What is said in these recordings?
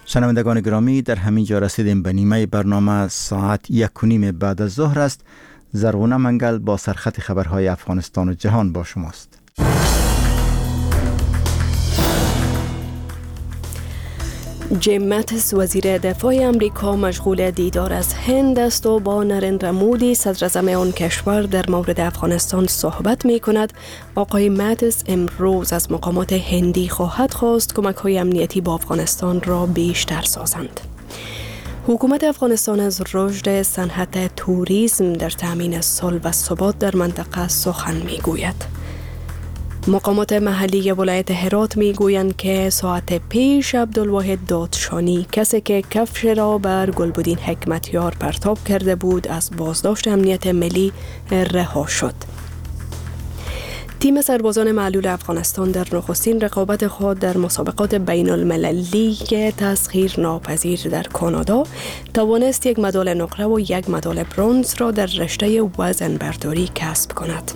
شنوندگان گرامی، در همین جا رسیدیم به نیمه برنامه. ساعت 1:30 بعد از ظهر است. زرغونه منگل با سرخط خبرهای افغانستان و جهان با شماست. جیم ماتیس وزیر دفاع امریکا مشغول دیدار از هند است و با نریندرا مودی صدر اعظم آن کشور در مورد افغانستان صحبت می کند. آقای ماتیس امروز از مقامات هندی خواهد خواست کمک‌های امنیتی با افغانستان را بیشتر سازند. حکومت افغانستان از رشد صنعت توریسم در تامین صلح و ثبات در منطقه سخن می گوید. مقامات محلی ولایت هرات می گویند که ساعت پیش عبدالواحد دادشانی، کسی که کفش را بر گلبدین حکمتیار پرتاب کرده بود، از بازداشت امنیت ملی رها شد. تیم سربازان معلول افغانستان در نخستین رقابت خود در مسابقات بین المللی که تسخیر ناپذیر در کانادا توانست 1 مدال نقره و 1 مدال برنز را در رشته وزن برداری کسب کند.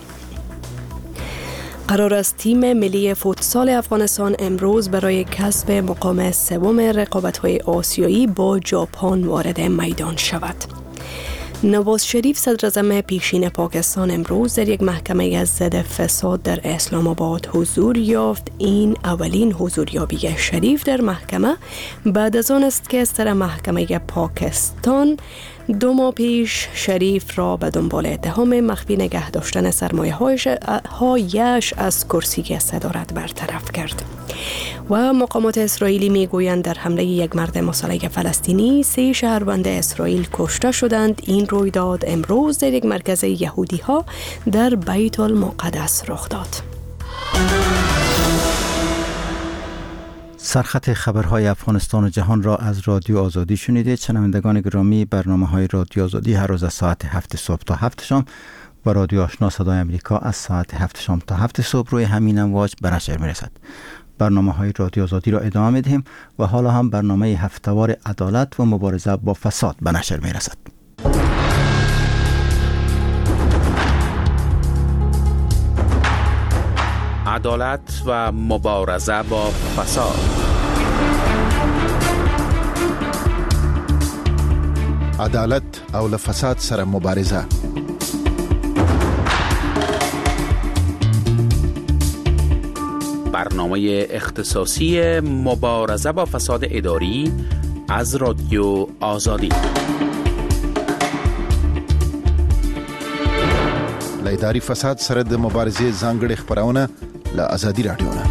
قرار است تیم ملی فوتسال افغانستان امروز برای کسب مقام 3 رقابت‌های آسیایی با ژاپن وارد میدان شود. نواز شریف صدر اعظم پیشین پاکستان امروز در یک محکمه از ضد فساد در اسلام آباد حضور یافت. این اولین حضوریابی شریف در محکمه بعد از آن است که سر محکمه پاکستان 2 ماه پیش شریف را به دنبال اتهام مخفی نگه داشتن سرمایه‌هایش از کرسی صدارت برطرف کرد. و مقامات اسرائیلی میگویند در حمله یک مرد مسلح فلسطینی 3 شهروند اسرائیل کشته شدند. این رویداد امروز در یک مرکز یهودی ها در بیت المقدس رخ داد. سرخط خبرهای افغانستان و جهان را از رادیو آزادی شنیدید. شنوندگان گرامی، برنامه‌های رادیو آزادی هر روز از ساعت 7 صبح تا 7 شام و رادیو آشنا صدای امریکا از ساعت 7 شام تا 7 صبح روی همین امواج به نشر می‌رسد. برنامه‌های رادیو آزادی را ادامه می‌دهیم و حالا هم برنامه هفته‌وار عدالت و مبارزه با فساد به نشر می‌رسد. عدالت و مبارزه با فساد. عدالت او له فساد سره مبارزه. برنامه اختصاصی مبارزه با فساد اداری از رادیو آزادی. له اداري فساد سره د مبارزې ځانګړي خبرونه له آزادي رادیو نه.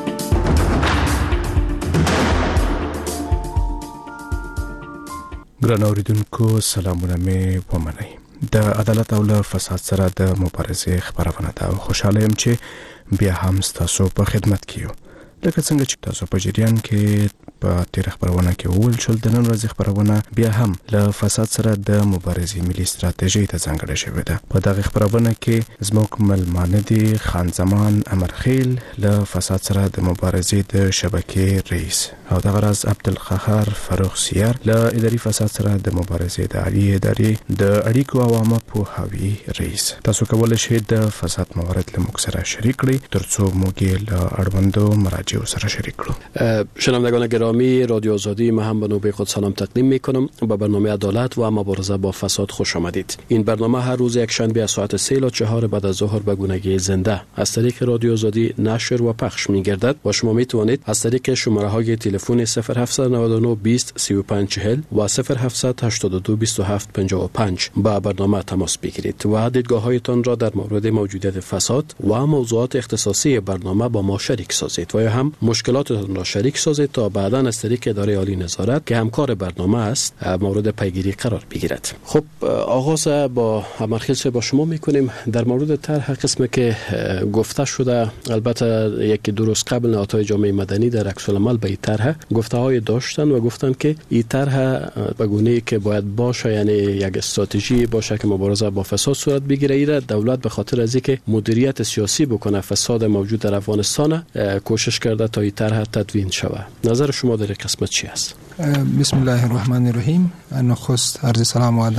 ګران اوریدونکو، سلامونه مې ومنئ. د عدالت او له فساد سره د مبارزې خبرونه ده. خوشاله یم چې بیا هم تاسو په خدمت کې یو. لکه څنګه چې تاسو په جریان کې په تیر خبرونه کې وویل شول، د نن ورځې خبرونه بیا هم له فساد سره د مبارزې ملي ستراتیژي ته ځانګړې شوې ده. په دغه خبرونه کې زموږ ملمانه دي خان زمان امرخیل، له فساد سره د مبارزې د شبکې رئیس، او دغه راز عبدالقهار فاروق سیار، له اداري فساد سره د مبارزې د عالی ادارې د اړیکو او عامه پوهاوي رئیس. تاسو کولای شئ د فساد موارد له موږ سره شریک کړئ ترڅو موږ یې له اړوندو مراجعو سره شریک کړو. شنوندگان گرامی، رادیو آزادی، من هم به نوبه خود سلام تقدیم میکنم. به برنامه عدالت و مبارزه با فساد خوش آمدید. این برنامه هر روز یک شنبه از ساعت 3 تا 4 بعد از ظهر به گونگی زنده از طریق رادیو آزادی نشر و پخش میگردد و شما میتوانید از طریق شماره های تلفن 0799 20 35 40 و 0782 27 55 با برنامه تماس بگیرید و دیدگاه‌هایتان را در مورد موجودیت فساد و موضوعات اختصاصی برنامه با ما شریک سازید و یا هم مشکلاتتان را شریک سازید تا بعداً از طریق اداره عالی نظارت که همکار برنامه است مورد پیگیری قرار بگیرد. خب آغاز با امرخیل با شما میکنیم. در مورد طرح قسمی که گفته شده، البته یکی دو روز قبل نهادهای جامعه مدنی در عکس العمل به این طرح گفته‌های داشتن و گفتن که این طرح به گونه‌ای که باید باشه، یعنی یک استراتژی باشه که مبارزه با فساد صورت بگیره. ایره دولت به خاطر از اینکه مدیریت سیاسی بکنه فساد موجود در افغانستان کوشش کرده تا این طرح تدوین شود. نظر شما در این قسمت چی است؟ بسم الله الرحمن الرحیم. نخست عرض سلام و ادب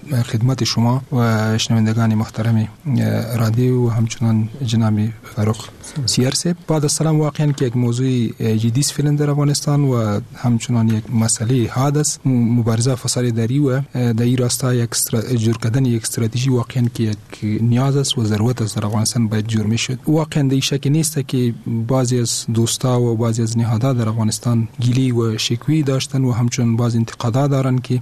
خدمت شما و شنوندگان محترم رادیو و همچنان جناب فاروق سیر صاحب. بعد از سلام، واقعا که یک موضوع جدی است فعلا در افغانستان و همچنان یک مسئله حادث مبارزه فساد اداری و در این راستا یک جور کردن یک استراتژی واقعا که یک نیاز است و ضرورت است در افغانستان باید جور میشد. واقعا در شک نیست که بعضی از دوستا و بعضی از نهادها در افغانستان گیلی و شکوی داشتن و همچنان بعض انتقادات دارن که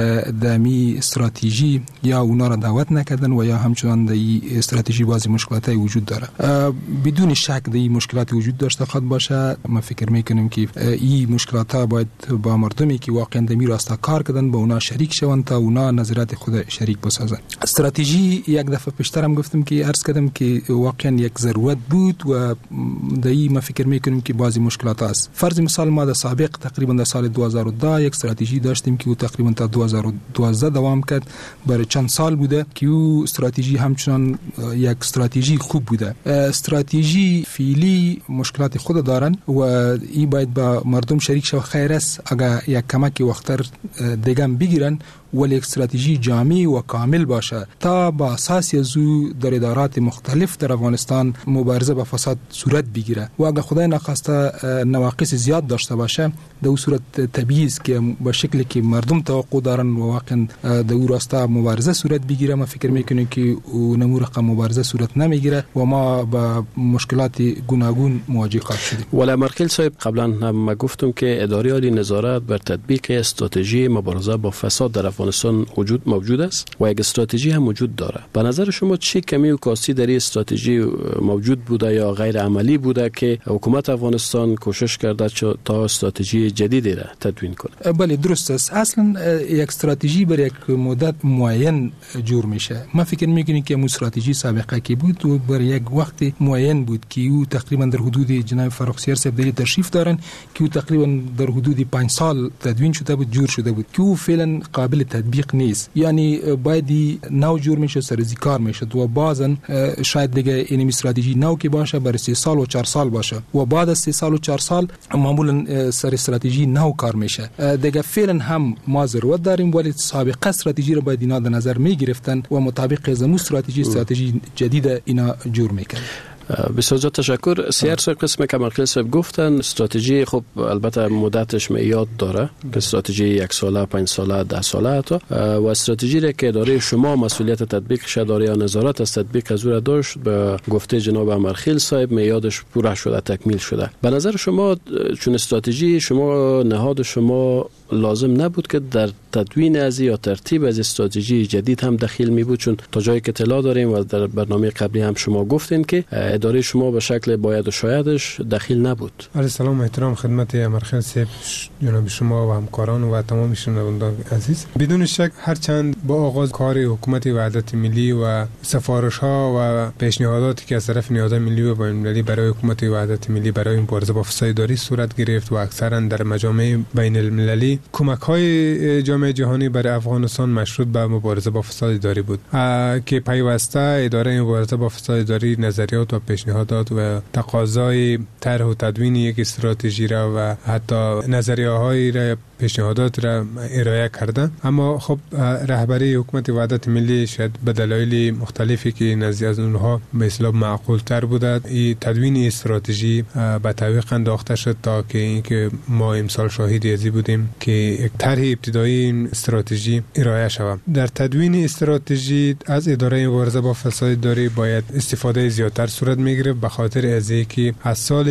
دمی استراتژی یا اونا را دعوت نکردن و یا همچنان در این استراتژی بعضی مشکلات وجود داره. بدون شک در این مشکلات وجود داشته خواهد باشه. ما فکر میکنیم که این مشکلات ها باید با مردمی که واقعا در راستا کار کردن با اونا شریک شوند تا اونا نظرات خود شریک بسازن. استراتژی یک دفعه پیشترم گفتم که عرض کردم که واقعا یک ضرورت بود و در این ما فکر میکنیم که بعضی مشکلات است. فرض مثال ما در سابق تقریبا در سال 2010 یک استراتژی داشتیم که تقریبا تا 2012 دوام کرد. برای چند سال بوده که او استراتژی همچنان یک استراتژی خوب بوده. استراتژی فعلی مشکلات خود دارن و این باید با مردم شریک شو. خیر است اگر یک کمک وقتر دیگه بگیرن ولی استراتژی جامع و کامل باشه تا با اساس از او در ادارات مختلف در افغانستان مبارزه با فساد صورت بگیره و اگر خدای نخواسته نواقص زیاد داشته باشه در اون صورت طبیعی است که با شکلی که مردم توقع دارن و واقعا در اون راستا مبارزه صورت بگیره. ما فکر میکنیم که اون رقم مبارزه صورت نمیگیره و ما با مشکلات گوناگون مواجه خواهد شدیم. ولی مرکل صاحب قبلا هم گفتم که اداره عالی نظارت بر تطبیق استراتژی مبارزه با فساد در افغانستان موجود است و یک استراتژی هم وجود داره. به نظر شما چه کمی و کاستی در این استراتژی موجود بوده یا غیر عملی بوده که حکومت افغانستان کوشش کرده تا استراتژی جدیدی را تدوین کنه؟ بله درست است. اصلا یک استراتژی برای یک مدت معین جور میشه. ما فکر میکنیم که استراتژی سابقه کی بود و برای یک وقت معین بود که او تقریبا در حدود جناب فاروق سیر صاحب در تشریف دارن که او تقریبا در حدود 5 سال تدوین شده بود، جور شده بود که او فعلا قابل تطبیق نیست. یعنی باید نو جور میشه، سرزی کار میشه و بعضن شاید دیگه این استراتژی نو که باشه برای 3 سال و 4 سال باشه و بعد از 3 سال و 4 سال معمولا سر استراتژی نو کار میشه. دیگه فعلا هم ما ضرورت داریم ولی سابقه استراتژی رو باید اینا در نظر میگرفتن و مطابق از استراتژی جدید اینا جور میکنن. بسیار تشکر. سیر صاحب قسم که مرکل صاحب گفتن استراتژی خب البته مدتش میاد داره که استراتژی 1 ساله، 5 ساله، 10 ساله تا و استراتژی را که اداره شما مسئولیت تطبیقش اداره یا نظارت از تطبیق از او داشت به گفته جناب مرخیل صاحب میادش پوره شده، تکمیل شده. به نظر شما چون استراتژی شما نهاد شما لازم نبود که در تدوین از یا ترتیب از استراتژی جدید هم دخیل می بود؟ چون تا جایی که اطلاع داریم و در برنامه قبلی هم شما گفتین که اداره شما به شکل باید و شایدش دخیل نبود. عرض سلام و احترام خدمت مرخیل صاحب، جناب شما و همکاران و تمام شنوندگان عزیز. بدون شک هرچند با آغاز کار حکومت وحدت ملی و سفارش ها و پیشنهاداتی که از طرف نهادهای ملی و بین‌المللی برای حکومت وحدت ملی برای مبارزه با فساد اداری صورت گرفت و اکثرا در مجامع بین المللی کمک‌های جامعه جهانی برای افغانستان مشروط به مبارزه با فساد اداری بود که پیوسته اداره مبارزه با فساد اداری نظریات و پیشنهادات و تقاضای طرح و تدوین یک استراتژی را و حتی نظریه‌های را پیشنهادات را ارائه کردن. اما خب رهبری حکومت وحدت ملی شاید به دلایل مختلفی که نزدیک از اونها به اصطلاح معقول تر بوده این تدوین استراتژی به تعویق انداخته شد تا که اینکه ما امسال شاهد ازی بودیم که یک طرح ابتدایی استراتژی ارائه شود. در تدوین استراتژی از اداره مبارزه با فساد اداری باید استفاده زیادتر صورت میگیره به خاطر از اینکه از سال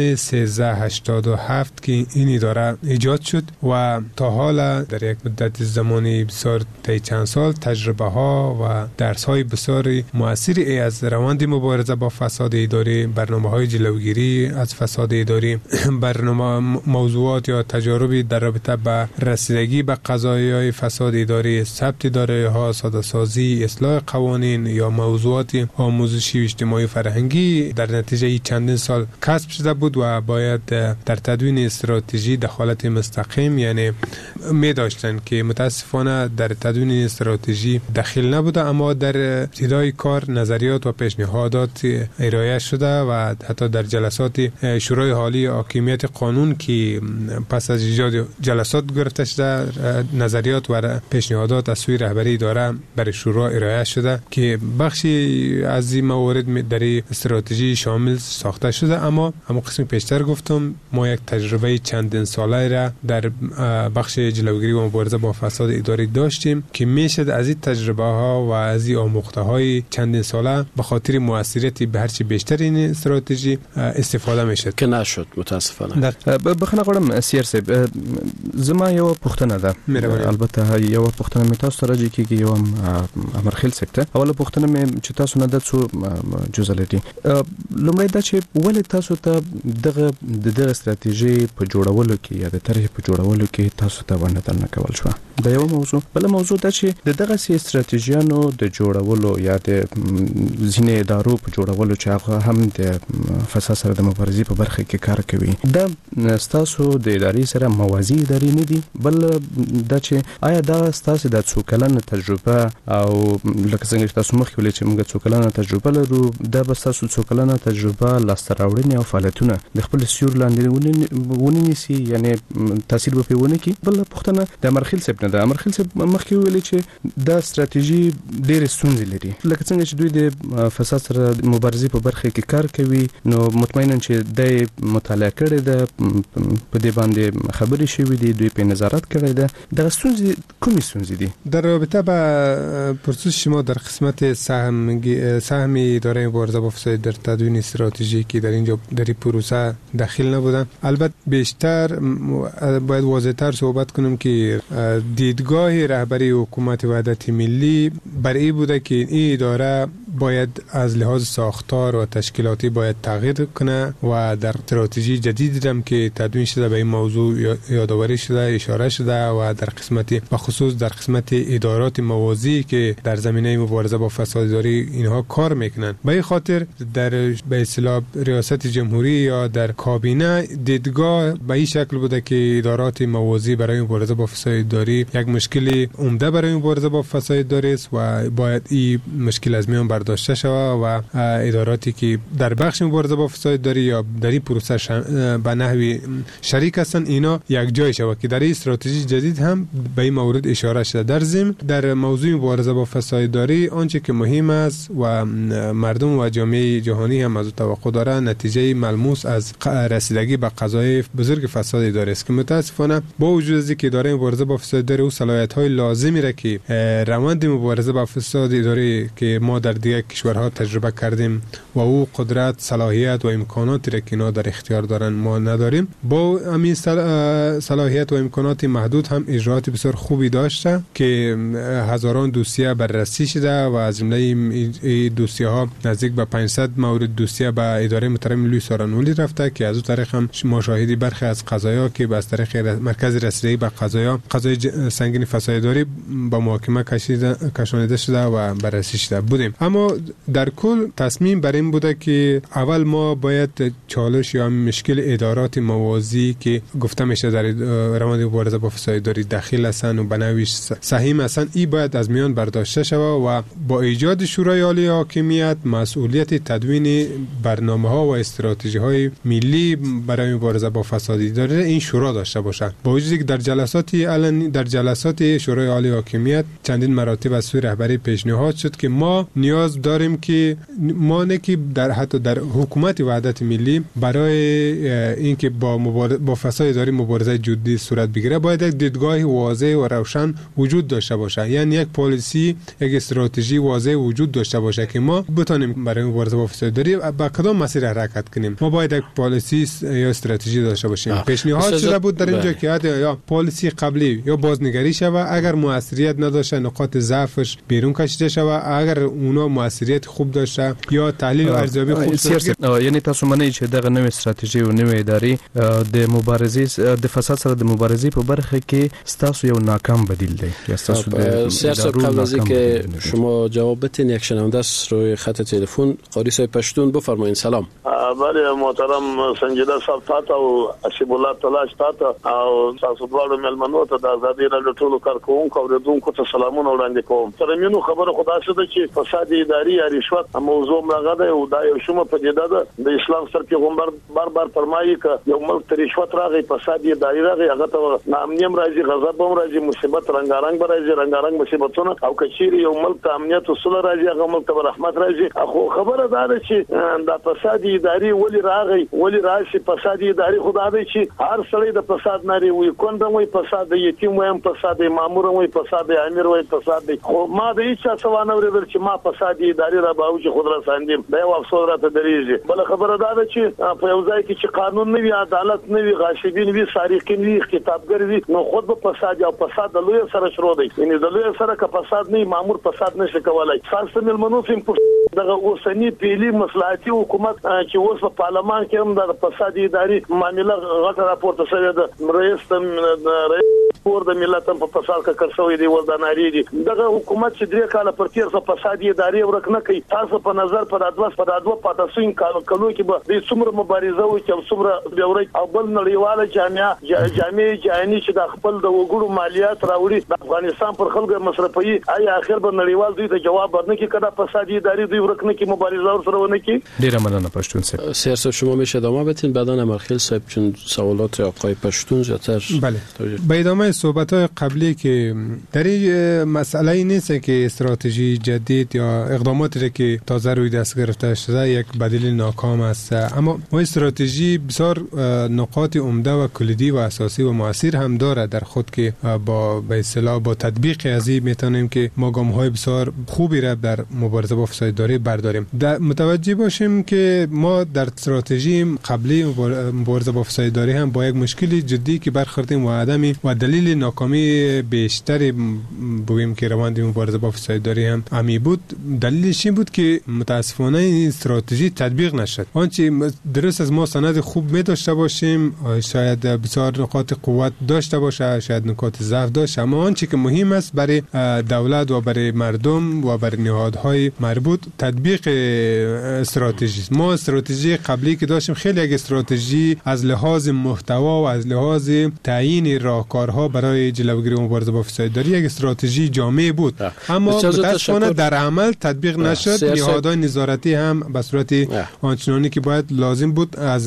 1387 که این اداره ایجاد شد و تا حالا در یک مدت زمانی بسیار طی چند سال تجربه ها و درس های بسیار مؤثری از روند مبارزه با فساد اداری، برنامه های جلوگیری از فساد اداری، برنامه موضوعات یا تجاربی در رابطه با رسیدگی به قضایای فساد اداری، ثبت اداره ها، ساده سازی، اصلاح قوانین یا موضوعات آموزشی و اجتماعی فرهنگی در نتیجه چندین سال کسب شده بود و باید در تدوین استراتژی دخالت مستقیم یعنی می داشتن که متاسفانه در تدوین استراتژی دخیل نبوده، اما در ابتدای کار نظریات و پیشنهادات ارائه شده و حتی در جلسات شورای عالی حاکمیت قانون که پس از ایجاد جلسات گرفته شده نظریات و پیشنهادات از سوی رهبری اداره برای شورا ارائه شده که بخشی از این موارد در استراتژی شامل ساخته شده. اما قسم پیشتر گفتم ما یک تجربه چندین ساله را در بخش جلوگیری و مبارزه با فساد اداری داشتیم که میشد از این تجربه ها و از این آموخته های چندین ساله به خاطر موثریتی به هرچی بیشتر این استراتژی استفاده میشد که نشد متاسفانه. بخنه غواړم سیر صاحب زما یو پوښتنه ده، البته یو پوښتنه می تاسو راځي کیږي یو امرخیل صاحب ته. اوله پوښتنه می چې تاسو نه د څو جزء لري. لومړی دا چې ولې تاسو ته دغه استراتیژي په جوړولو کې یا د طرح په جوړولو کې تاسو ته باندې نه کول شو. دا یو موضوع. بل موضوع دا چې دغه سي استراتیژیانو د جوړولو یا د ځینې ادارو په جوړولو چې هغه هم د فساد سره د مبارزې په برخه کې کار کوي، دا تاسو د ادارې سره موازی ادارې نه دي، بل دا چې آیا دا تاسو د څو کلن تجربه او لکه څنګه چې تاسو مخکې ویل چې موږ څو کلن تجربه لرو، دا به تاسو څو کلن تجربه لاسته راوړنې او فعالیتونه د خپل سیور لاندې ونیسي، یعنی تاثیر به پیونه کی. بل پوښتنه د امرخیل صاحب نه ده. امرخیل صاحب مخکې ویل چې دا استراتیژي ډېر ستونزې لري، لکه څنګه چې دوی د فساد سره مبارزې په برخه کې کار کوي، نو مطمئنا چې د مطالعه کړي ده، په دې باندې خبرې شوې دي، دوی په نظارت کړي ده. دا ستونزې کومې ستونزې دي؟ در رابطه با پرسش شما در قسمت سهم اداره مبارزه با فساد در تدوین استراتژی که در اینجا در این پروسه داخل نبودن، البته بیشتر باید واضح‌تر صحبت کنم که دیدگاه رهبری حکومت وحدت ملی بر این بوده که این اداره باید از لحاظ ساختار و تشکیلاتی باید تغییر کنه و در استراتژی جدیدی هم که تدوین شده به این موضوع یادآوری شده، اشاره شده و در قسمت بخصوص در قسمت ادارات موازی که در زمینه مبارزه با فساد اداری اینها کار میکنن. به این خاطر در به اصطلاح ریاست جمهوری یا در کابینه دیدگاه به این شکل بوده که ادارات موازی برای مبارزه با فساد اداری یک مشکل عمده برای مبارزه با فساد اداری است و باید این مشکل از میان برداشته شود و اداراتی که در بخش مبارزه با فساد اداری یا در این پروسه به نحوی شریک هستند اینا یک جای شود که در این استراتژی جدید هم به این مورد اشاره شده. در ضمن در موضوع مبارزه با فساد اداری آنچه که مهم است و مردم و جامعه جهانی هم از توقع داره نتیجه ملموس از رسیدگی به قضای بزرگ فساد اداری است که متاسفانه با وجود از اینکه اداره مبارزه با فساد اداری او صلاحیت‌های لازمی را که روند مبارزه با فساد اداری که ما در دیگر کشورها تجربه کردیم و او قدرت، صلاحیت و امکاناتی را که اینا در اختیار دارن ما نداریم، با همین صلاحیت و امکانات محدود هم اجراعات بسیار خوبی داشته که هزاران دوسیه بررسی شده و از جمله این دوسیه ها نزدیک به 500 مورد دوسیه به اداره محترم لوئیس آرنولدی رفته که از اون طریق هم ما شاهدی برخی از قضایا که از طریق مرکز رسیدگی به قضای سنگین فساد اداری با محاکمه کشانیده شده و بررسی شده بودیم. اما در کل تصمیم بر این بوده که اول ما باید چالش یا مشکل ادارات موازی که گفته میشه در روند مبارزه با فساد اداری داخل هستند و بنویش سهیم هستند، این باید از میان برداشته شود و با ایجاد شورای عالی حاکمیت مسئولیت تدوین برنامه‌ها و استراتژی‌های ملی برای مبارزه با فساد اداری این شورا داشته باشد. با وجودی که در جلسات شورای عالی حاکمیت چندین مراتب از سوی رهبری پیشنهاد شد که ما نیاز داریم که ما که در حتی در حکومت وحدت ملی برای اینکه با فساد اداری مبارزه جدی صورت بگیره باید یک دیدگاه واضح و روشن وجود داشته باشه، یعنی یک پالیسی، یک استراتژی واضح وجود داشته باشه که ما بتونیم برای مبارزه با فساد اداری با کدام مسیر حرکت کنیم. ما باید یک پالیسی یا استراتژی داشته باشیم. پیشنهاد شده بود در اینجا که یا پالیسی قبلی یا بازنگری شود، اگر موثریت نداشته نقاط ضعفش بیرون کشیده شود، اگر اونا موثریت خوب داشته یا تحلیل و ارزیابی خوب داشته. یعنی تاسو منئ چې دغه نوې استراتیژي او نوې ادارې د مبارزې د فساد سره د مبارزې په برخه کې ستاسو یو ناکام بدیل دی یا ستاسو د سیاست قبل از اینکه شما جواب بدین یک شنونده است روی خط تلفن قاری صاحب پشتون بفرمایید. سلام. بله محترم سنجیده صاحب تاسو او اسیب الله تلاش تاسو او تاسو دواړو ملمنو ته د ازادي راډیو ټولو کارکونکو او اوریدونکو ته سلامونه وړاندې کوم. ترمنو خبره خدا څه چې فساد اداري یا رشوت موضوع راغله او دا یو شومه پدیده ده. د اسلام سره پیغمبر بار فرمایي ک یو ملک ته رشوت راغی فساد اداري راغی هغه ته نامنیم راځي غضب هم راځي مصیبت رنگارنګ راځي رنگارنګ مصیبتونه او کچيري یو ملک ته امنیت وسله راځي هغه ملک ته رحمت راځي. خو خبره دا ده چې دا فساد اداري ولی راغی ولی راشي فساد اداري خدا دې چې هر سړی د فساد ناري وي کوندم وي فساد یتیم وي فساد مامور وي فساد امیر وي فساد. خو ما د هیڅ څه نه ورېدل چې ما فساد اداري را باوجه خود را ساندم دا یو افسوس راته درېږي. بل خبره دا ده چې په یو ځای کې چې قانون نه وي عدالت نه وي غاشبین وي سارقین وي کتابګر وي نو خود به فساد او فساد د لوی سره شروع دی. یعنی د لوی سره که فساد نه مامور فساد نشي کولای. تاسو ملمنو فهم دغه اوسنی پیلي مصلحتي حکومت چې اوس په پارلمان کې هم د فساد اداري معاملې غټه راپورته شوې ده. رئیس پور د ملت په فساد کې کړسوي دی ولداناري دي. دغه حکومت چې 3 کال پر تیر څه فساد اداري ورک نه کوي. تاسو په نظر په دادوه پاتاسین کالو کې به د څومره مبارزه وي چې څومره بیوري او بل نړیواله جامعه جهاني چې د خپل د وګړو مالیات راوړي د افغانستان پر خلکو مصرفي آیا اخر به نړیوال دوی ته جواب ورنکړي کدا فساد اداري دوی ورک نه کوي مبارزه ور سره ونه کوي. ډیره مننه پشتون صاحب. سیاست شما میشه ادامه بدین بعداً امرخیل صاحب چون سوالات آقای پشتون زیاتر. بله به ادامه صحبت‌های قبلی که در این مسئله نیست که استراتژی جدید یا اقداماتی که تازه روی دست گرفته شده یک بدیل ناکام است، اما ما استراتژی بسیار نقاط عمده و کلیدی و اساسی و مؤثر هم داره در خود که به اصطلاح با تطبیق از این میتونیم که ما گام‌های بسیار خوبی را در مبارزه با فساد اداری برداریم. متوجه باشیم که ما در استراتژی قبلی مبارزه با فساد اداری هم با یک مشکلی جدی که برخوردیم و دلیل ناکامی بیشتری بگیم که روند مبارزه با فساد اداری هم همی بود. دلیلش این بود که متاسفانه این استراتژی تطبیق نشد. آنچه درست از ما سند خوب می داشته باشیم، شاید بسیار نقاط قوت داشته باشه، شاید نقاط ضعف داشته، اما آنچه که مهم است برای دولت و برای مردم و برای نهادهای مربوط تطبیق استراتژی. ما استراتژی قبلی که داشتیم خیلی یک استراتژی از لحاظ محتوا و از لحاظ تعیین راهکارها برای جلوگیری مبارزه با فساد اداری یک استراتژی جامع بود، اما متاسفانه در عمل تطبیق نشد. نهادهای نظارتی هم به صورت آنچنانی که باید لازم بود از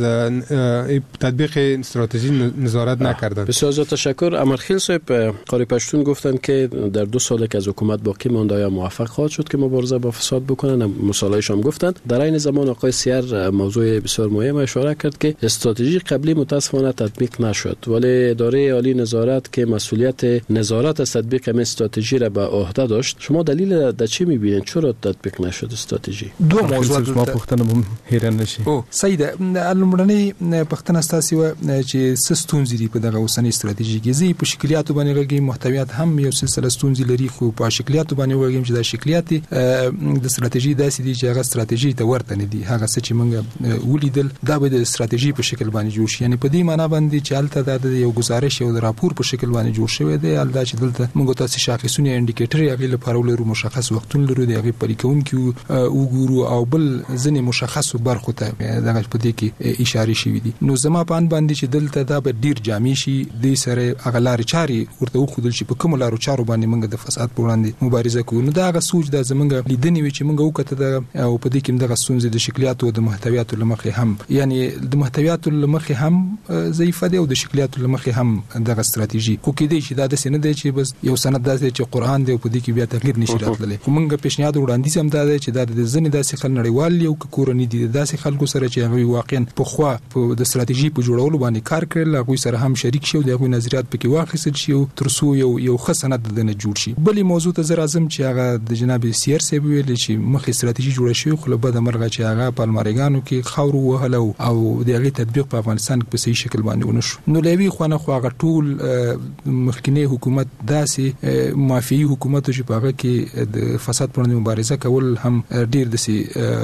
تطبیق استراتژی نظارت نکردند. بسیار زیاد تشکر. امرخیل صاحب، قاری پشتون گفتند که در 2 سال که از حکومت باقی مانده یا موفق خواهد شد که مبارزه با فساد بکنن. مصالحه‌اش هم گفتند. در این زمان آقای سیر موضوع بسیار مهم اشاره کرد که استراتژی قبلی متاسفانه تطبیق نشد، ولی اداره عالی نظارت که مسئولیت نظارت از تطبیق این استراتژی را به عهده داشت. شما دلیل در چی می‌بینید چرا تطبیق نشد استراتژی؟ دو موضوع ما پختنه هیران نشي. سید علمرنی پختنه استاسي و چې سستونزې دی په دغه اوسنۍ استراتیژي کې زی په شکلیات باندې لګي محتویات هم یو سلسله ستونزې لري، خو په شکلیات باندې وګیم چې د شکلیات د استراتیژي داسې دي چې هغه استراتیژي ته ورته نه دي. هغه څه چې موږ ولیدل دا به د استراتیژي په شکل باندې جوړ شي، یعنی په دې معنی باندې چې الته د یو گزارش یو راپور په شکل باندې جوړ شوی دی. الدا چې دلته موږ تاسو شاخصونه انډیکیټر هغه لپاره ولرو، مشخص وختونه لرو، د هغه پریکون کې وګورو او بل ځنې مشخص برخو ته دغه په دې کې اشاره شوې دي. نو زما پان باندې چې دلته دا به ډیر جامع شي، د سره اغلار چاري ورته خودل شي په کوم لارو چارو باندې موږ د فساد پر وړاندې مبارزه کوو. نو دا غا سوچ د زمونږ لیدنې وي چې موږ وکړه او په دې کې دغه ستونزې د شکلیات او د محتویات لمخې هم، یعنی د محتویات لمخې هم ضعیفه دي او د شکلیات لمخې هم دغه استراتیژي خو کې دی چې دا د سند دی چې بس یو سند داسې چې قران دی په دې کې بیا تغییر نشي راتللی. خو موږ پیشنهاد وړاندیز هم دا دی چې دا د ځنې داسې خل نړیوال یو کورنۍ دي داسې خلکو سره چې هغه واقعا په خوا په د استراتیژي په جوړولو باندې کار کړل، هغه سره هم شریک شي او دغه نظریات پکې واخیستل شي او ترڅو یو ښه سند د نه جوړ شي. بلې موضوع ته زه راځم چې هغه د جناب سیر صاحب ویل چې مخې استراتیژي جوړه شوی، خو له بده مرغه چې هغه په المارګانو کې خاورو وهلو او دغه تطبیق په افغانستان کې په صحیح شکل باندې ونشو. نو لوي خوانه خو هغه ټول مخکنی حکومت داسې مافیایي حکومت چې په هغه کې د فساد پر وړاندې مبارزه کول هم ډیر دسي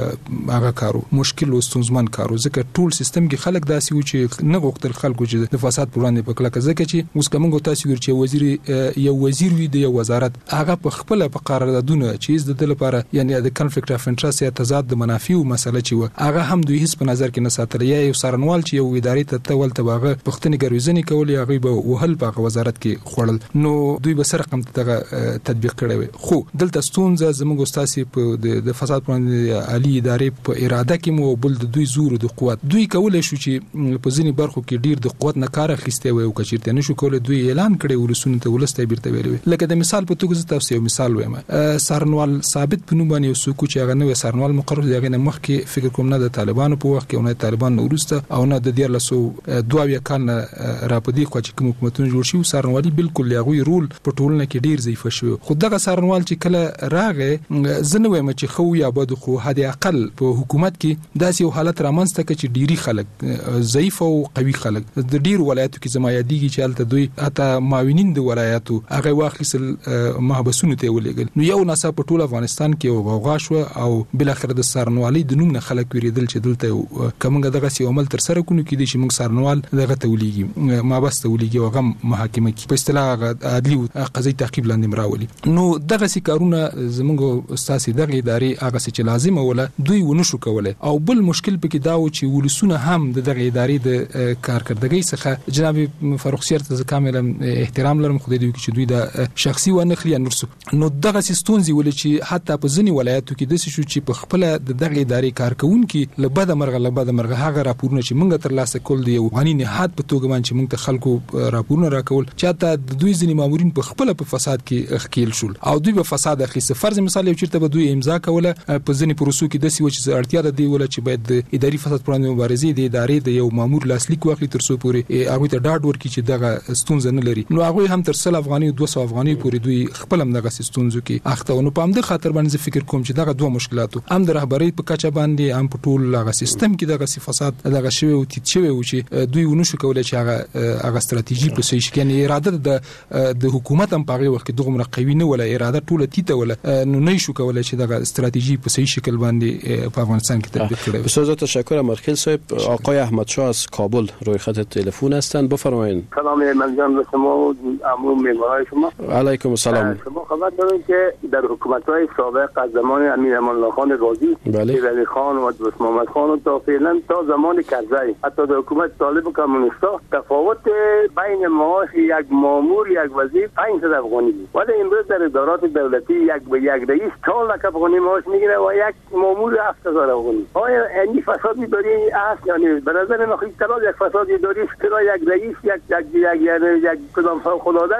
هغه کارو مشکل او ستونزمن کارو ځکه ټول سیستم کې خلک داسي و چې نه غوښتل خلکو چې د فساد پر وړاندې په کلکه ځکه چې اوس کومه تاسو ور چې یو وزیر وي د یو وزارت هغه په خپل په قراردادونه چې د لپاره یعنی د کنفلیکټ اف انټرست یا تضاد د منافع او مسله چې و هغه هم دوی هیڅ په نظر کې نه ساتل یا یو سرنوال چې یو ادارې ته تول تباغه پښتني ګروزنې کولې هغه به وهل په وزارت کې خوړل نو دوی به سره کم دغه تطبیق کړي خو دلته ستونزه زموږ استاد په د فساد باندې عالی ادارې په اراده کې مو بل د دوی زور د قوت دوی کولای شو چې په ځینی برخو کې ډیر د قوت نه کار اخیسته وي او کچیرته نشو کولای دوی اعلان کړي ولسونه ته ولسته بیرته ویلي لکه د مثال په توګه تاسو یو مثال وایم سرنوال ثابت په نوم باندې یو څوک چې هغه نو سرنوال مقرر دی هغه مخ کې فکر کوم نه د طالبانو په وخت کې او نه طالبان ورسته او نه د 1202 کال را پدې خو چې کوم حکومتونه جوړ شي سرنوالي بالکل هغه رول په ټولنه کې ډیر ضعیف شو خو دغه سرنوال چې کله راغې زنه وایم چې خو یا بد خو هدي اقل په حکومت کې داسې یو حالت رامنځته کې چې ډيري خلک ضعیف او قوي خلک د ډیر ولایتو کې زمایاديږي چې الته دوی اته معاونین د ولایتو هغه واخیسل محبسونه ته ولېګل نو یو ناسا په ټول افغانستان کې غوغا شو او بل اخر د سرنوالي د نوم نه خلک ویریدل چې دلته کومه دغه سی عمل تر سره کونو کې دي چې موږ سرنوال دغه تولېږي ما بس تولېږي او غم محاکمه کې په اصطلاح عدلي قضیه تعقیب لاندې مراولي نو دغه سی کارونه زموږ استاد دغه ادارې هغه چې لازم ولا دوی ونشو کولای او بل مشکل پکې دا و چې ولسونه هم دغه ادارې د کارکردګۍ څخه جناب فاروق سیر ته کاملا احترام لرم خو دې چې دوی د شخصي و نه خلیا نورسو نو دغه سیستونزي ولې چې حتی په ځنی ولایتو کې د شو چې په خپل دغه ادارې کارکونکو لبد مرغه هغه راپورونه چې موږ تر لاسه کول دی غنی نه حد په توګه باندې موږ ته خلکو راپورونه راکول چې حتی د دوی ځنی مامورین په خپل په فساد کې خکیل شول او دوی په فساد اخیسته فرض مثال یو چیرته به دوی امضا کوله په ځنی پروسو کې د سی و چې اړتیا ده دی ول چې باید د اداري فساد پر وړاندې مبارزې د ادارې د یو مامور لاسلیک واخلي تر څو پورې هغه ته ډاډ ورکړي چې دغه ستونزه نه لري نو هغه هم تر 100 افغاني او 200 افغاني پورې دوی خپل هم دغه ستونزو کې اخته نو په همدغه خاطر باندې فکر کوم چې دغه دوه مشکلاتو هم د رهبری په کچه باندې هم په ټول هغه سیستم کې دغه فساد دغه شوی او تیت شوی او چې دوی ونشو کولای چې هغه ستراتیژي په صحیح شکل یعنی اراده د حکومت هم په هغه وخت کې دغه قوي نه ولا اراده ټوله تیته ولا نو نه شو کولای چې دغه ستراتیژی په صحیح شکل باندې په افغانستان کې تطبیق کړي. بسیار تشکر مرخیل صاحب. آقای احمد شاه از کابل روی خط تلفن هستند. بفرمایید. سلام مجان به شما و عموم میهمانان شما. علیکم السلام. شما خبر دارید که در حکومت‌های سابق از زمان امیر امان الله خان رازی، علی خان و دوست محمد خان و تا فعلا تا زمان کرزی حتی در حکومت طالب کمونیستا تفاوت بین معاش یک مامور یک وزیر 500 افغانی بود. ولی امروز در ادارات دولتی یک به یک رئیس 4 لک افغانی معاش میگیره و یک مامور 7000 افغانی. آیا این فسادی داری است یعنی به نظر من خیلی طرح یک فسادی داری است که یک رئیس یک کدام خداده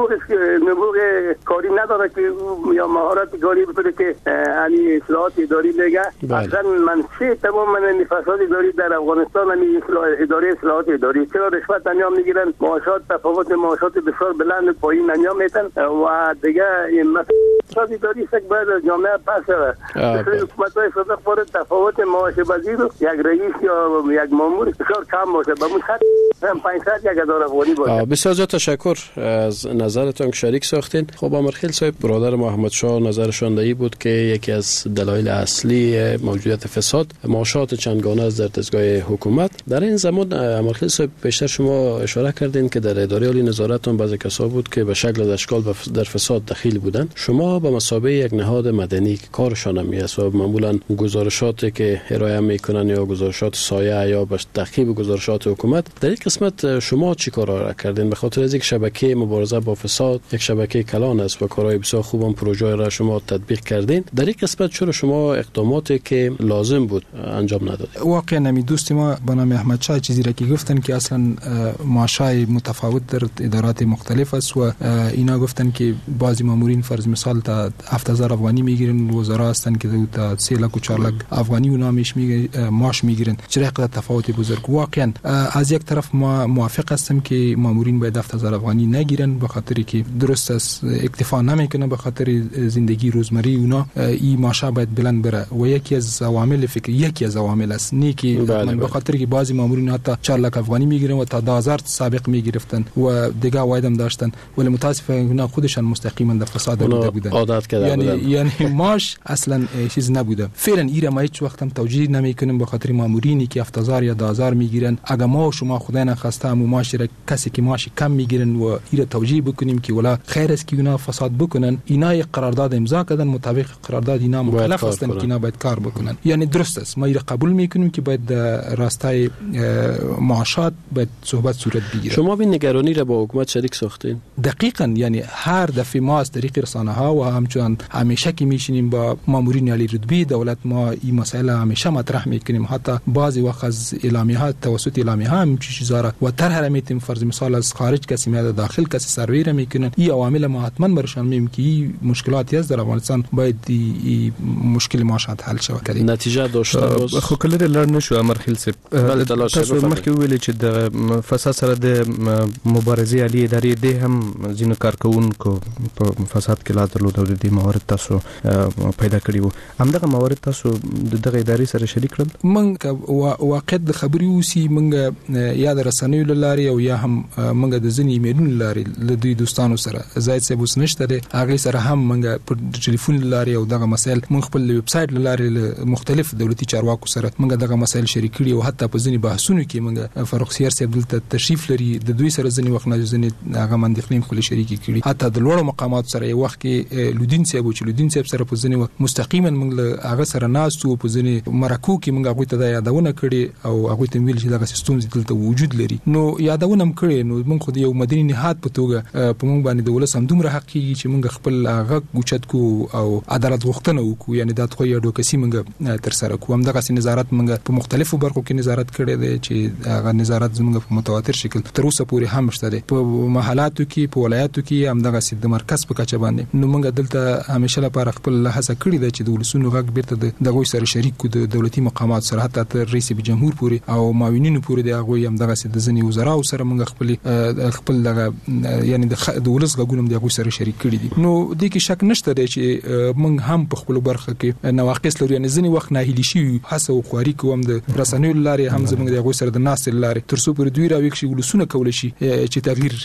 نبوغ کاری نداره که یا مهارت کاری بتونه که یعنی اصلاحات اداری بگه. اصلا منشأ تمام من فسادی داری در افغانستان همین اداره اصلاحات اداری چرا رشوت انجام میگیرن معاشات تفاوت معاشات بسیار بلند پایین انجام میدن و دیگه این فسادی داری است باید جامعه پس مثل حکومت‌های سابق فورد تفاوت معاش وزیر یک رئیس یا یک مامور بسیار کم باشه با مشخص 500 1000 افغانی باشه. بسیار تشکر از نظرتون که شریک ساختین. خب امرخیل صاحب برادر محمد شاه نظرشان این بود که یکی از دلایل اصلی موجودیت فساد معاشات چندگانه است در دستگاه حکومت. در این زمان امرخیل صاحب بیشتر شما اشاره کردین که در اداره عالی نظارتتون بعضی کسا بود که به شکل و اشکال در فساد دخیل بودن. شما به مثابه یک نهاد مدنی که کارشان هم است و معمولا گزارشاتی که ارائه میکنن یا گزارشات سایه یا به تعقیب گزارشات حکومت در این قسمت شما چی کارا را کردین؟ به خاطر از یک شبکه مبارزه با فساد یک شبکه کلان است و کارهای بسیار خوبم پروژه را شما تطبیق کردین. در این قسمت چرا شما اقداماتی که لازم بود انجام ندادید؟ واقعا نمی دوست ما به نام احمد شاه چیزی را که گفتن که اصلا معاشای متفاوت در ادارات مختلف است و اینا گفتن که بعضی مامورین فرض مثال تا 7000 افغانی میگیرن وزرا هستن که تا 3 لک و 4 لک افغانی اونا معاش میگیرن چرا قدر تفاوت بزرگ. واقعا از یک طرف ما موافق هستم که مامورین باید 7000 افغانی نگیرن به خاطری که درست است اکتفا نمیکنه به خاطر زندگی روزمره اونا. این معاش باید بلند بره و یکی از عوامل یکی از عوامل است نیکی من به خاطر که بعضی مامورین حتی 4 لک افغانی میگیرن و تا 10000 سابق میگرفتن و دیگه وایدم داشتن ولی متاسفانه اونا خودشان مستقیما در فساد بودن عادت کرده یعنی ماش اصلا چیز نبوده. فعلا ایره ما هیچ وقت هم توجیه نمیکنیم به خاطر مامورینی که 7000 یا 10000 میگیرن. اگه ما شما خدای نخواسته هم معاش کسی که معاش کم میگیرن و ایره توجیه بکنیم که ولا خیر است که اونا فساد بکنن، اینا یک قرارداد امضا کردن مطابق قرارداد اینا مکلف هستن که اینا باید کار بکنن. یعنی درست است ما ایره قبول میکنیم که باید راستای معاشات باید صحبت صورت بگیره. شما این نگرانی را با حکومت شریک ساختین؟ دقیقاً یعنی هر دفعه ما از طریق رسانه ها و همچنان همیشه که میشینیم با مامورین عالی رتبه دولت ما این مسائل همیشه مطرح میکنیم. حتی بعضی وقت از اعلامیه ها توسط اعلامیه ها هم چیزا را و طرح میتیم فرض مثال از خارج کسی میاد داخل کسی سروی را میکنن. این عوامل ما حتما برشان میگیم که این مشکلاتی است در افغانستان باید این مشکل معاشات حل شود. نتیجه داشته باشه. خو کله لړ نشو امرخیل صاحب تاسو مخکې ویل چې د فساد سره د مبارزې عالی ادارې د هم ځینو کارکونکو په فساد کې لا درلود او د دې موارد تاسو پیدا کړی وو. همدغه موارد تاسو دغه ادارې سره شریک کړل؟ موږ واقع د خبري اوسي موږ یا د رسنیو لاري او یا هم موږ د ځینې ایمیلونو لاري له دوی دوستانو سره زاید صاحب اوس نشته دی هغه سره هم موږ په ټلیفون لاري او دغه مسایل موږ خپل ویب سټ لاري مختلف دولتي چارواکو سره موږ دغه مسایل شریک کړي او حتی په ځینې بحثونو کې موږ فاروق سیار صاحب دلته تشریف لري د دوی سره ځینې وخت نه ځینې هغه مندخلین خپل شریک کړي. حتی د لوړو مقامات سره یو وخت کې لودین صاحب او لودین صاحب سره په ځینې وخت مستقیما موږ هغه سره ناستو په ځینې مرکو کې موږ هغه ته د یادونه کړي او هغه ته ویل چې دغه سیستم دلته وجود لري. نو یادونه هم کړي نو موږ خو یو مدني نهاد په توګه په موږ باندې د ولس هم دومره حق کیږي چې موږ خپل هغه ګوچت کو او عدالت غوښتنه وکړو. یعنی دا خو یو ډوکسي موږ تر سره کوم دغه نظارت موږ په مختلفو برخو کې نظارت کړی دی چې هغه نظارت زموږ په متواتر شکل تر اوسه پورې هم شته دی په محلاتو کې په ولایاتو کې هم دغه سید مرکز په کچه باندې. نو موږ دلته همیشه لپاره خپل هڅه کړې ده چې د ولسونو غږ بیرته دغه سره شریک کو د دولتي مقامات سره حتی تر رئیس جمهور پورې او معاونینو پورې د هغه هم دغه سید ځنی وزرا او سره موږ خپل دغه یعنی د ولس غږونو دغه سره شریک کړی دي. نو د کې شک نشته دی چې موږ هم په خپل برخه کې نواقص لرو. یعنی ځنی وخت ناهیلی شي هڅه او خواري کوم د رسنیو لاري هم زموږ دغه سره د ناس لاري تر څو پر دوی راوي شي ولسونه کول شي چې تغییر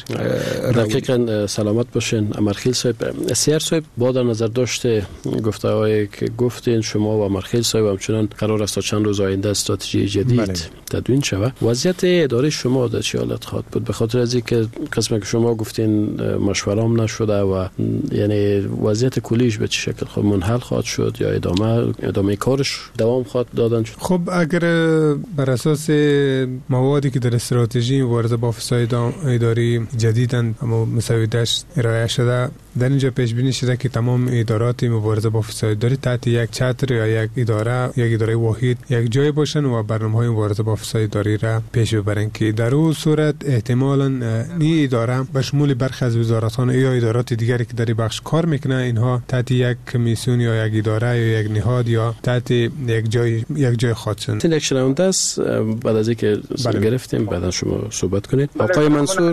دقیقاً سلامت باشین. امرخیل صاحب سیار صاحب با در نظر داشته گفته‌هایی که گفتین شما و امرخیل صاحب همچنان قرار است تا چند روز آینده استراتژی جدید تدوین شود. وضعیت اداره شما در چه حالت خواهد بود؟ به خاطر از اینکه قسمی که شما گفتین مشوره هم نشده و یعنی وضعیت کلیش به چه شکل خود منحل خواهد شد یا ادامه کارش دوام خواهد دادن شد؟ خب اگر بر اساس موادی که در استراتژی مبارزه با فساد اداری جدیداً اما مسوده‌اش ارائه شده در اینجا پیش بینی شده که تمام ادارات مبارزه با فساد اداری تحت یک چتر یا یک اداره واحد یک جای باشن و برنامه‌های مبارزه با فساد اداری را پیش ببرن که در اون صورت احتمالاً این اداره به شمول برخی از وزارت‌ها یا ادارات دیگری که در بخش کار میکنه اینها تحت یک کمیسیون یا یک اداره یا یک نهاد یا تحت یک جای خاصن. یک شنونده است بعد از اینکه گرفتیم بعدا شما صحبت کنید. آقای منصور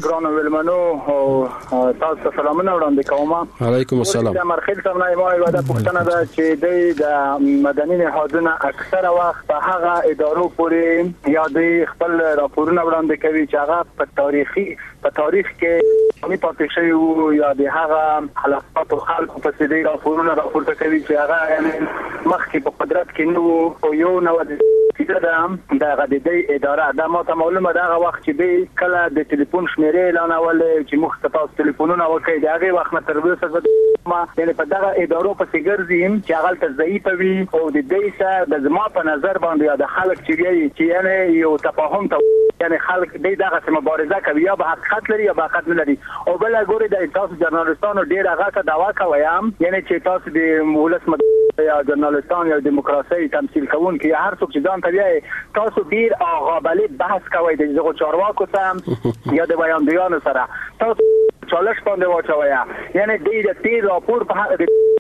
تاسو سلامونه وړاندې کوم. علیکم السلام. د مرخیل صاحب نه یوه د پوښتنه ده چې د مدني نهادونو اکثره وخت په هغه ادارو پورې یا د خپل راپورونه وړاندې کوي چې هغه په تاریخ کې می پاتې شوی وو یا د هغه حالات او خلکو په سیدي راپورونه راپورته کوي چې هغه مخکې په قدرت کې نو او یو نو د غدیدي اداره د ماته معلومه ده هغه وخت چې به کله د ټلیفون شمیرې اعلانول چې مخ تاسو ټلیفونونه وکړي دغه وخت نه تر اوسه ما یعنی په دغه ادارو په سیګرزیم چې هغه ته ضعیف وي او د دې سره د زما په نظر باندې د خلک چې یعنی یو تفاهم ته یعنی خلک دغه مبارزه کوي یا به حقیقت لري یا به حقیقت نه لري او بل ګوري د تاسو جرنالستانو ډیر هغه ته دعوا کوي یعنی چې تاسو د ولس یا جرنالستان یا دیموکراسي تمثيل کوونکي هر څوک چې ځان ته وایي تاسو ډیر اغابلي بحث کوي د زغو چارواکو سره یا د بیانیانو سره تاسو چالش باندې واچوي یعنی د دې راپور په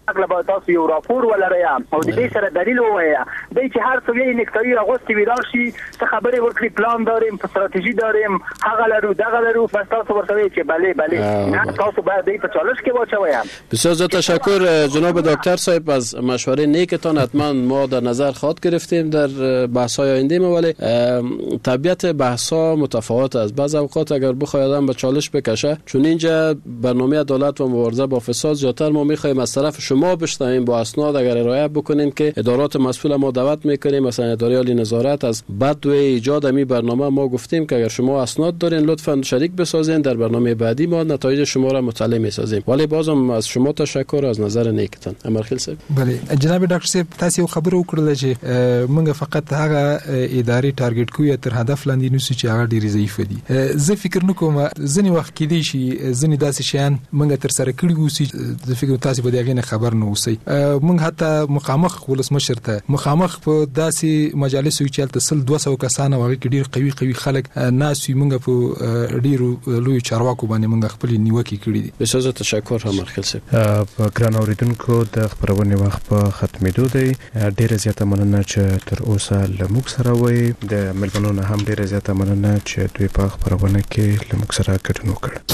هغه به تاسو یو راپور ولرئ او د دې سره دلیل ووایي د چې هر څه یې نکتوي اغوستي ویلار شي څه خبرې وکړي پلان داریم استراتیژي داریم هغه لرو دغه لرو بس تاسو ورته چې بله تاسو باید دې په چالش کې واچوي. بسیار زیاد تشکر جناب دکتر صاحب از مشوره نیکتان. حتما ما در نظر خواهد گرفتیم در بحث‌های آینده ما، ولی طبیعت بحث‌ها متفاوت است. بعض اوقات اگر بخواید آدم به چالش بکشه، چون اینجا برنامه عدالت و مبارزه با فساد زیاتر ما می‌خوایم از طرف شما بشنویم با اسناد اگر ارائه بکنین که ادارات مسئول ما دعوت می‌کنیم، مثلا اداره عالی نظارت از بعد و ایجاد می برنامه ما گفتیم که اگر شما اسناد دارین لطفاً شریک بسازین، در برنامه بعدی ما نتایج شما را مطلع می‌سازیم. ولی بازم از شما تشکر از نظر نیکتان. امرخیل صاحب. بله جناب ډاکټر صاحب تاسو یو خبر وکړل چې موږ فقط هغه اداري ټارګټ کوو تر هدف لاندې نو چې هغه ډیری ضعیف دي. زه فکر نکوم ځنی وخت کې دي شي ځنی داسې شیان موږ تر سره کړی وو چې زه فکر تاسو به دغه خبر نه اوسئ. موږ حتی مخامخ ولسمشر ته مخامخ په داسې مجالسو کې تل 200 کسان وغه کې ډیر قوي خلک ناس موږ په ډیرو لوی چارواکو باندې موږ خپل نیوکه کړې دي. بسیار تشکر امرخیل صاحب. ګران اوریدونکو د خبرونه وخت په ختمېدو دی. ډیره زیاته مننه چې تر اوسه لموږ سره وای. د ملګرو هم ډیره زیاته مننه چې دوی په خبرونه کې لموږ سره ګډون وکړ.